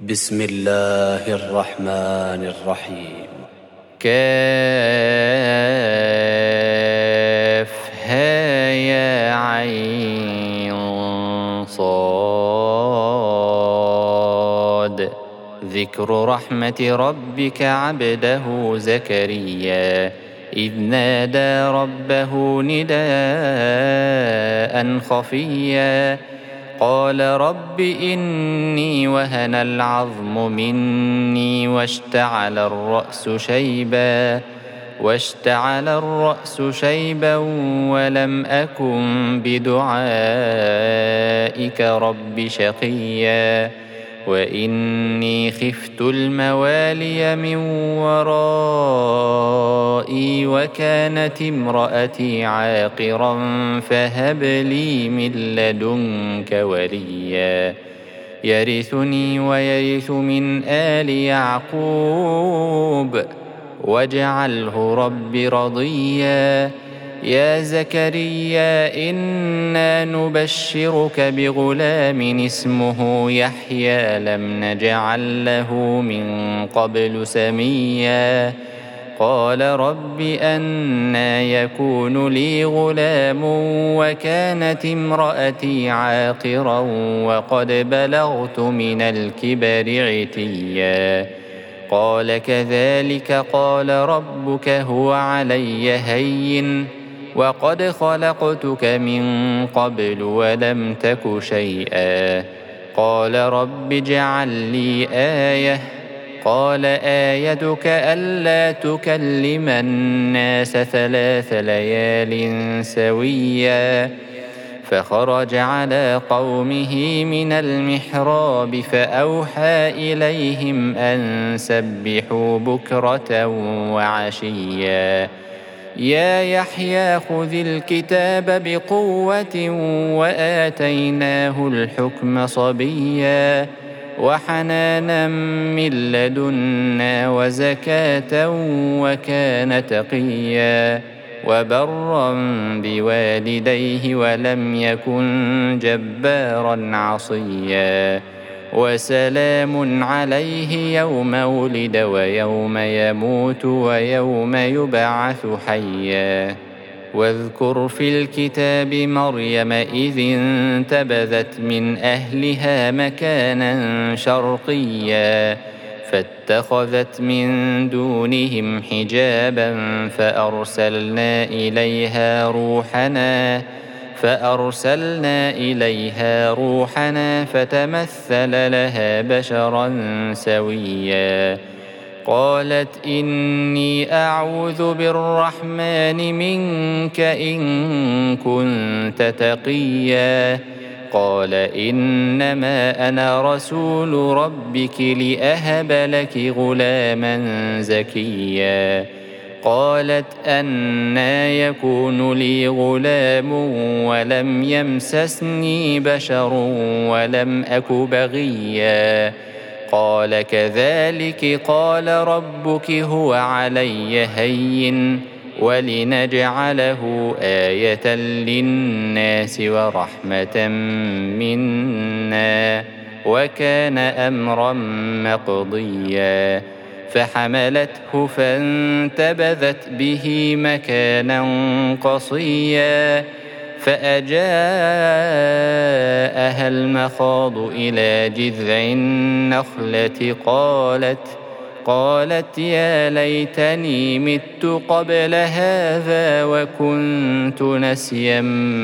بسم الله الرحمن الرحيم. كافها يا عين صاد. ذكر رحمة ربك عبده زكريا إذ نادى ربه نداء خفيا قال رب إني وهن العظم مني واشتعل الرأس شيبا ولم أكن بدعائك رب شقيا وإني خفت الموالي من ورائي وكانت امرأتي عاقرا فهب لي من لدنك وليا يرثني ويرث من آل يعقوب واجعله رب رضيا. يا زكريا إنا نبشرك بغلام اسمه يحيى لم نجعل له من قبل سميا قال رب أنى يكون لي غلام وكانت امرأتي عاقرا وقد بلغت من الكبر عتيا قال كذلك قال ربك هو علي هين وقد خلقتك من قبل ولم تك شيئا قال رب اجعل لي آية قال آيتك ألا تكلم الناس 3 ليال سويا فخرج على قومه من المحراب فأوحى إليهم أن سبحوا بكرة وعشيا يا يحيى خذ الكتاب بقوة وآتيناه الحكم صبيا وحنانا من لدنا وزكاة وكان تقيا وبرا بوالديه ولم يكن جبارا عصيا وسلام عليه يوم ولد ويوم يموت ويوم يبعث حيا واذكر في الكتاب مريم إذ انتبذت من أهلها مكانا شرقيا فاتخذت من دونهم حجابا فأرسلنا إليها روحنا فتمثل لها بشرا سويا قالت إني أعوذ بالرحمن منك إن كنت تقيا قال إنما أنا رسول ربك لأهب لك غلاما زكيا قالت أنى يكون لي غلام ولم يمسسني بشر ولم أك بغيا قال كذلك قال ربك هو علي هين ولنجعله آية للناس ورحمة منا وكان أمرا مقضيا فحملته فانتبذت به مكانا قصيا فأجاءها المخاض إلى جذع النخلة قالت يا ليتني مت قبل هذا وكنت نسيا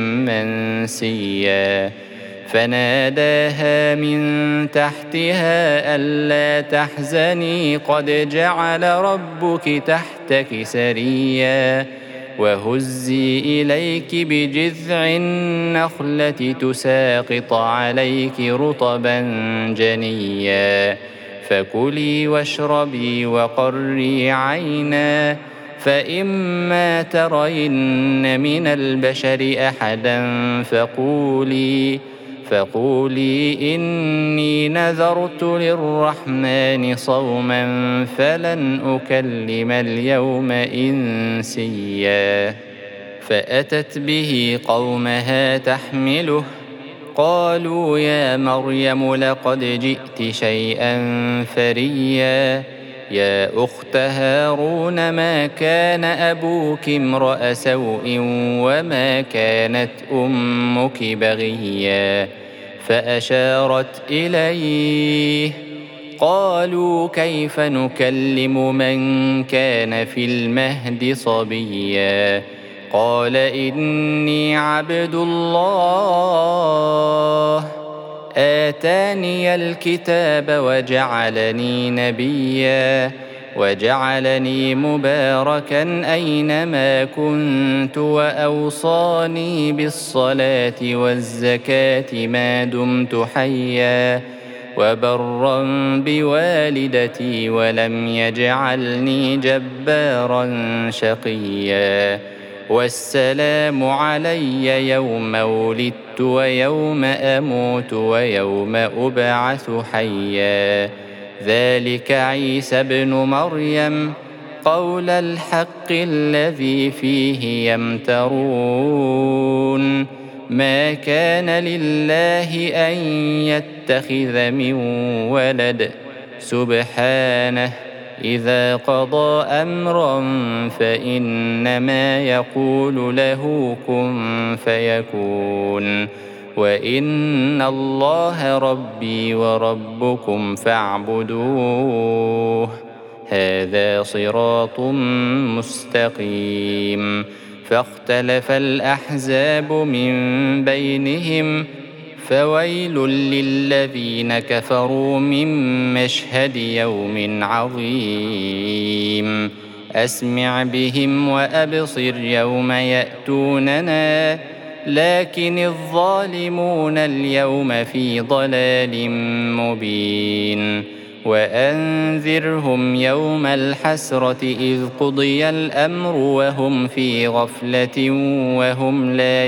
منسيا فناداها من تحتها ألا تحزني قد جعل ربك تحتك سريا وهزي إليك بجذع النخلة تساقط عليك رطبا جنيا فكلي واشربي وقري عينا فإما ترين من البشر أحدا فقولي إني نذرت للرحمن صوما فلن أكلم اليوم إنسيا فأتت به قومها تحمله قالوا يا مريم لقد جئت شيئا فريا يا أخت هارون ما كان أبوك امرأ سوء وما كانت أمك بغيا فأشارت إليه قالوا كيف نكلم من كان في المهد صبيا قال إني عبد الله آتاني الكتاب وجعلني نبيا وجعلني مباركا أينما كنت وأوصاني بالصلاة والزكاة ما دمت حيا وبرا بوالدتي ولم يجعلني جبارا شقيا والسلام علي يوم ولدت ويوم أموت ويوم أبعث حيا ذلك عيسى ابن مريم قول الحق الذي فيه يمترون ما كان لله أن يتخذ من ولد سبحانه إذا قضى أمرا فإنما يقول له كن فيكون وإن الله ربي وربكم فاعبدوه هذا صراط مستقيم فاختلف الأحزاب من بينهم فويل للذين كفروا من مشهد يوم عظيم أسمع بهم وأبصر يوم يأتوننا لكن الظالمون اليوم في ضلال مبين وأنذرهم يوم الحسرة إذ قضي الأمر وهم في غفلة وهم لا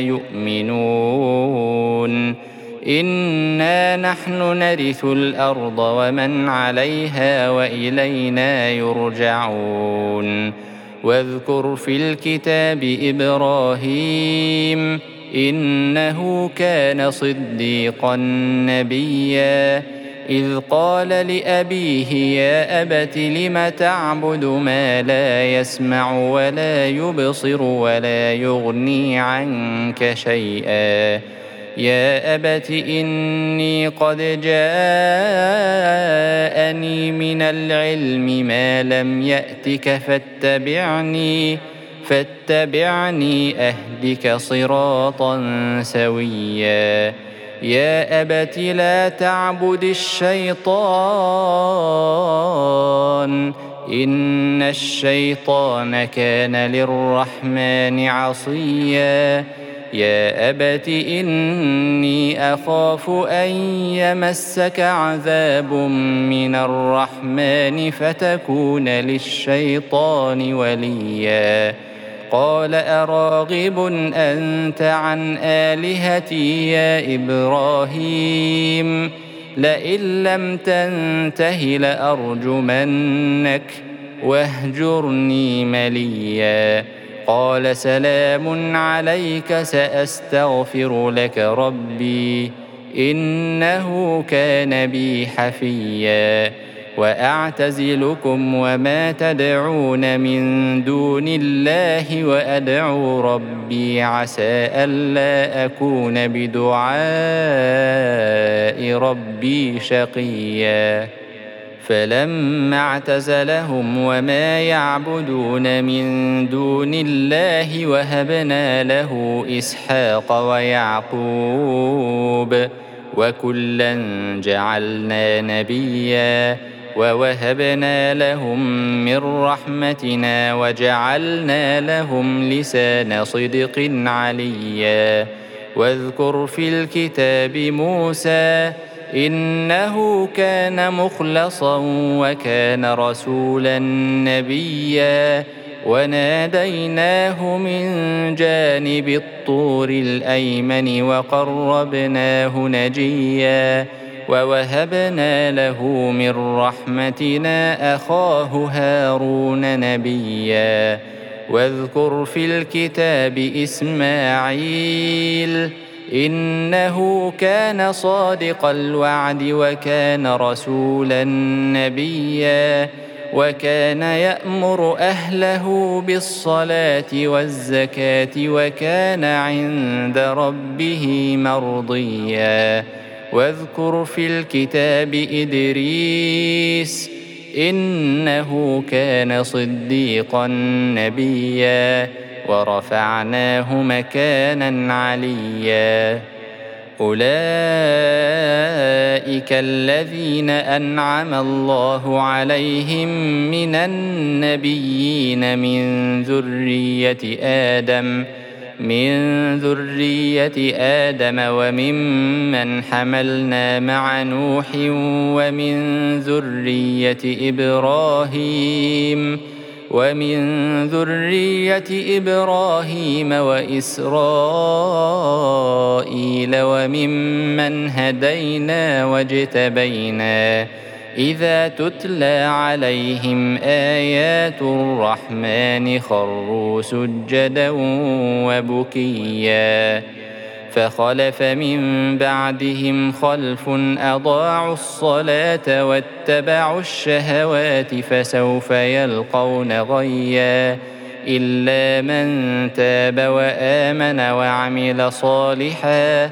يؤمنون إنا نحن نرث الأرض ومن عليها وإلينا يرجعون واذكر في الكتاب إبراهيم إنه كان صديقا نبيا إذ قال لأبيه يا أبت لم تعبد ما لا يسمع ولا يبصر ولا يغني عنك شيئا يا أبت إني قد جاءني من العلم ما لم يأتك فاتبعني أهدك صراطا سويا يا أبت لا تعبد الشيطان إن الشيطان كان للرحمن عصيا يا أبت إني أخاف أن يمسك عذاب من الرحمن فتكون للشيطان وليا قال أراغب أنت عن آلهتي يا إبراهيم لئن لم تنته لأرجمنك واهجرني مليا قال سلام عليك سأستغفر لك ربي إنه كان بي حفيا وأعتزلكم وما تدعون من دون الله وأدعو ربي عسى ألا أكون بدعاء ربي شقيا فلما اعتزلهم وما يعبدون من دون الله وهبنا له إسحاق ويعقوب وكلا جعلنا نبيا ووهبنا لهم من رحمتنا وجعلنا لهم لسان صدق عليا واذكر في الكتاب موسى إنه كان مخلصا وكان رسولا نبيا وناديناه من جانب الطور الأيمن وقربناه نجيا ووهبنا له من رحمتنا أخاه هارون نبيا واذكر في الكتاب إسماعيل إنه كان صادق الوعد وكان رسولا نبيا وكان يأمر أهله بالصلاة والزكاة وكان عند ربه مرضيا واذكر في الكتاب إدريس إنه كان صديقا نبيا ورفعناه مكانا عليا أولئك الذين أنعم الله عليهم من النبيين من ذرية آدم وممن حملنا مع نوح ومن ذرية إبراهيم وإسرائيل وممن هدينا واجتبينا إذا تتلى عليهم آيات الرحمن خروا سجدا وبكيا فخلف من بعدهم خلف أضاعوا الصلاة واتبعوا الشهوات فسوف يلقون غيا إلا من تاب وآمن وعمل صالحا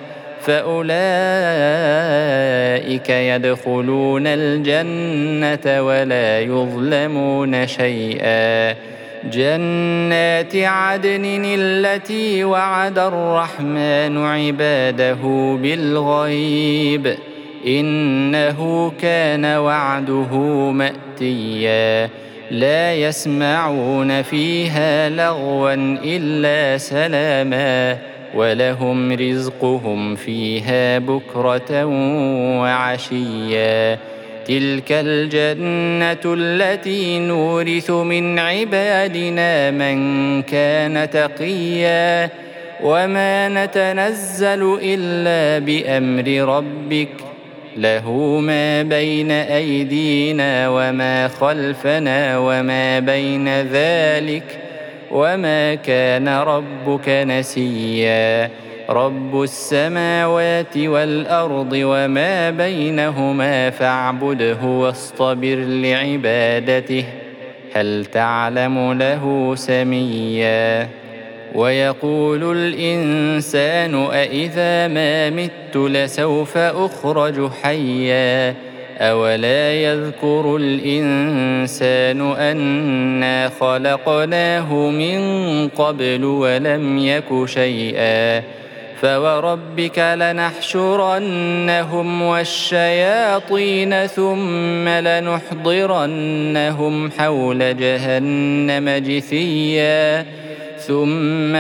فأولئك يدخلون الجنة ولا يظلمون شيئا جنات عدن التي وعد الرحمن عباده بالغيب إنه كان وعده مأتيا لا يسمعون فيها لغوا إلا سلاما ولهم رزقهم فيها بكرة وعشيا تلك الجنة التي نورث من عبادنا من كان تقيا وما نتنزل إلا بأمر ربك له ما بين أيدينا وما خلفنا وما بين ذلك وما كان ربك نسيا رب السماوات والأرض وما بينهما فاعبده واصطبر لعبادته هل تعلم له سميا ويقول الإنسان أإذا ما مت لسوف أخرج حيا أولا يذكر الإنسان أنا خلقناه من قبل ولم يك شيئا فوربك لنحشرنهم والشياطين ثم لنحضرنهم حول جهنم جثيا ثم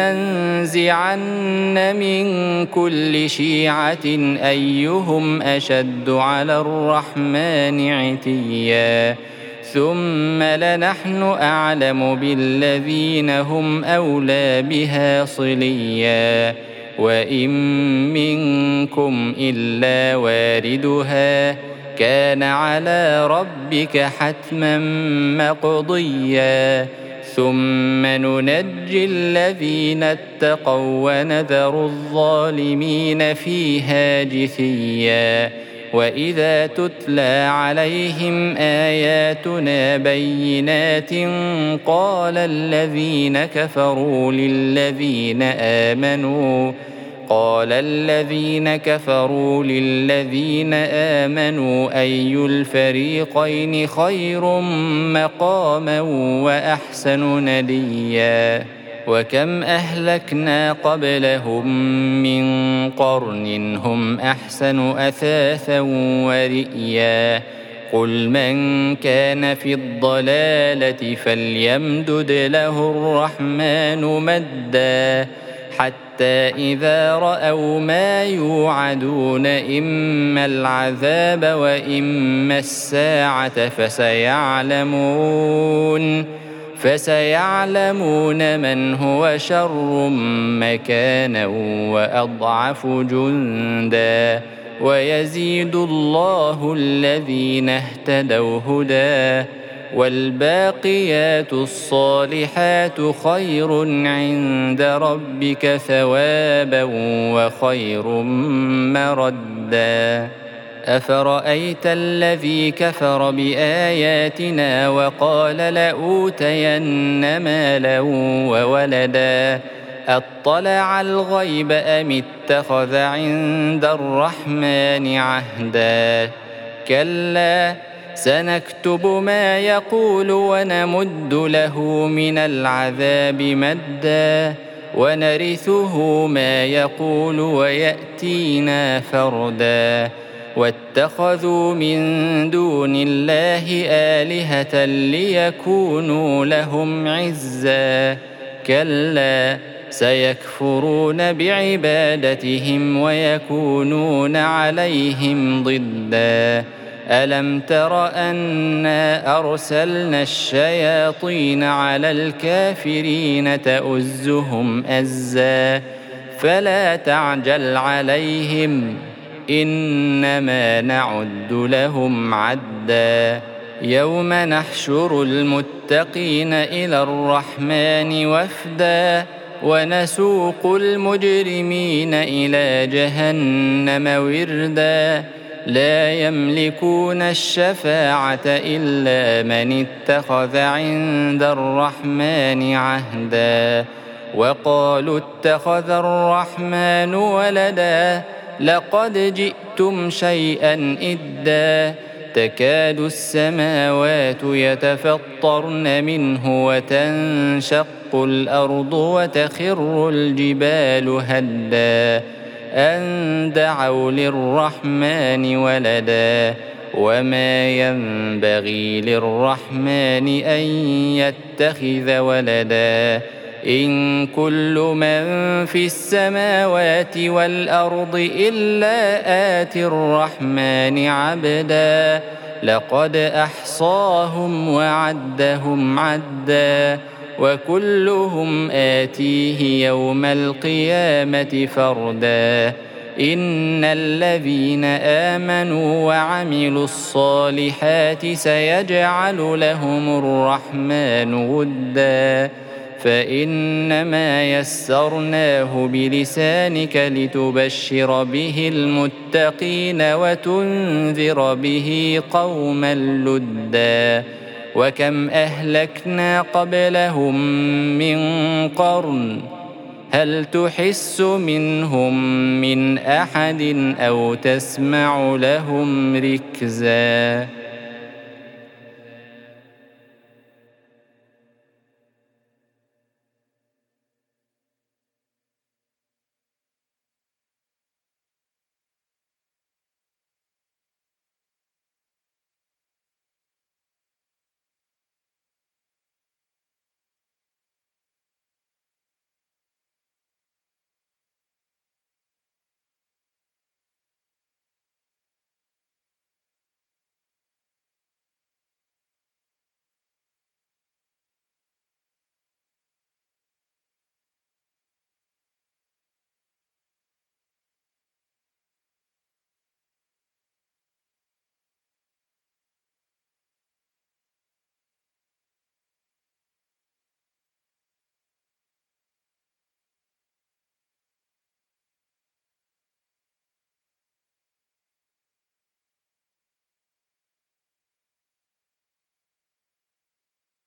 لننزعن من كل شيعة أيهم أشد على الرحمن عتيا ثم لنحن أعلم بالذين هم أولى بها صليا وإن منكم إلا واردها كان على ربك حتما مقضيا ثم ننجي الذين اتقوا ونذر الظالمين فيها جثيا وإذا تتلى عليهم آياتنا بينات قال الذين كفروا للذين آمنوا أي الفريقين خير مقاما وأحسن نديا وكم أهلكنا قبلهم من قرن هم أحسن أثاثا ورئيا قل من كان في الضلالة فليمدد له الرحمن مدا حتى إذا رأوا ما يوعدون إما العذاب وإما الساعة فسيعلمون من هو شر مكانا وأضعف جندا ويزيد الله الذين اهتدوا هدى والباقيات الصالحات خير عند ربك ثوابا وخير مردا. أفرأيت الذي كفر بآياتنا وقال لأوتين مالا وولدا أطلع الغيب أم اتخذ عند الرحمن عهدا. كلا سنكتب ما يقول ونمد له من العذاب مدا ونرثه ما يقول ويأتينا فردا. واتخذوا من دون الله آلهة ليكونوا لهم عزا. كلا سيكفرون بعبادتهم ويكونون عليهم ضدا. ألم تر أنا أرسلنا الشياطين على الكافرين تؤزهم أزا فلا تعجل عليهم إنما نعد لهم عدا. يوم نحشر المتقين إلى الرحمن وفدا ونسوق المجرمين إلى جهنم وردا. لا يملكون الشفاعة إلا من اتخذ عند الرحمن عهدا. وقالوا اتخذ الرحمن ولدا لقد جئتم شيئا إدا. تكاد السماوات يتفطرن منه وتنشق الأرض وتخر الجبال هدا أن دعوا للرحمن ولدا وما ينبغي للرحمن أن يتخذ ولدا. إن كل من في السماوات والأرض إلا آتي الرحمن عبدا لقد أحصاهم وعدهم عدا وكلهم آتيه يوم القيامة فردا. إن الذين آمنوا وعملوا الصالحات سيجعل لهم الرحمن ودا فإنما يسرناه بلسانك لتبشر به المتقين وتنذر به قوما لدا. وكم أهلكنا قبلهم من قرن هل تحس منهم من أحد أو تسمع لهم ركزا.